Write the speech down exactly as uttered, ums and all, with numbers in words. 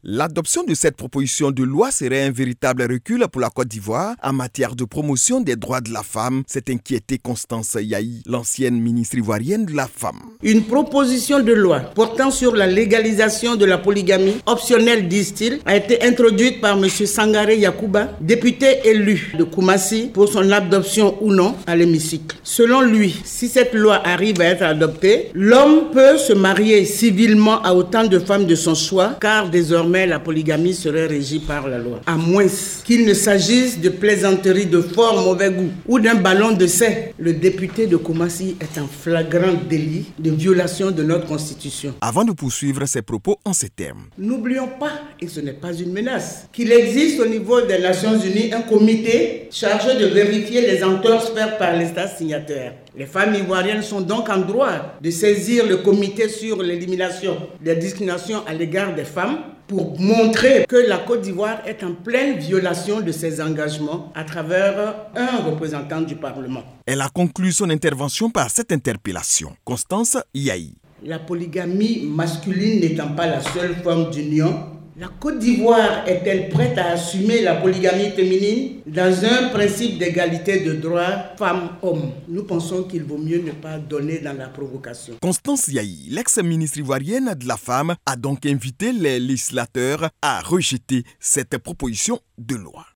L'adoption de cette proposition de loi serait un véritable recul pour la Côte d'Ivoire en matière de promotion des droits de la femme, s'est inquiétée Constance Yahi, l'ancienne ministre ivoirienne de la femme. Une proposition de loi portant sur la légalisation de la polygamie, optionnelle disent-ils, a été introduite par M. Sangaré Yacouba, député élu de Koumassi, pour son adoption ou non à l'hémicycle. Selon lui, si cette loi arrive à être adoptée, l'homme peut se marier civilement à autant de femmes de son choix, car désormais la polygamie serait régie par la loi. À moins qu'il ne s'agisse de plaisanteries de fort mauvais goût ou d'un ballon de sein. Le député de Koumassi est un flagrant délit de violation de notre constitution. Avant de poursuivre ses propos en ces termes. N'oublions pas, et ce n'est pas une menace, qu'il existe au niveau des Nations Unies un comité chargé de vérifier les entorses faites par les États signataires. Les femmes ivoiriennes sont donc en droit de saisir le comité sur l'élimination des discriminations à l'égard des femmes pour montrer que la Côte d'Ivoire est en pleine violation de ses engagements à travers un représentant du Parlement. Elle a conclu son intervention par cette interpellation. Constance Yahi. La polygamie masculine n'étant pas la seule forme d'union, la Côte d'Ivoire est-elle prête à assumer la polygamie féminine dans un principe d'égalité de droits femmes-hommes? Nous pensons qu'il vaut mieux ne pas donner dans la provocation. Constance Yahi, l'ex-ministre ivoirienne de la femme, a donc invité les législateurs à rejeter cette proposition de loi.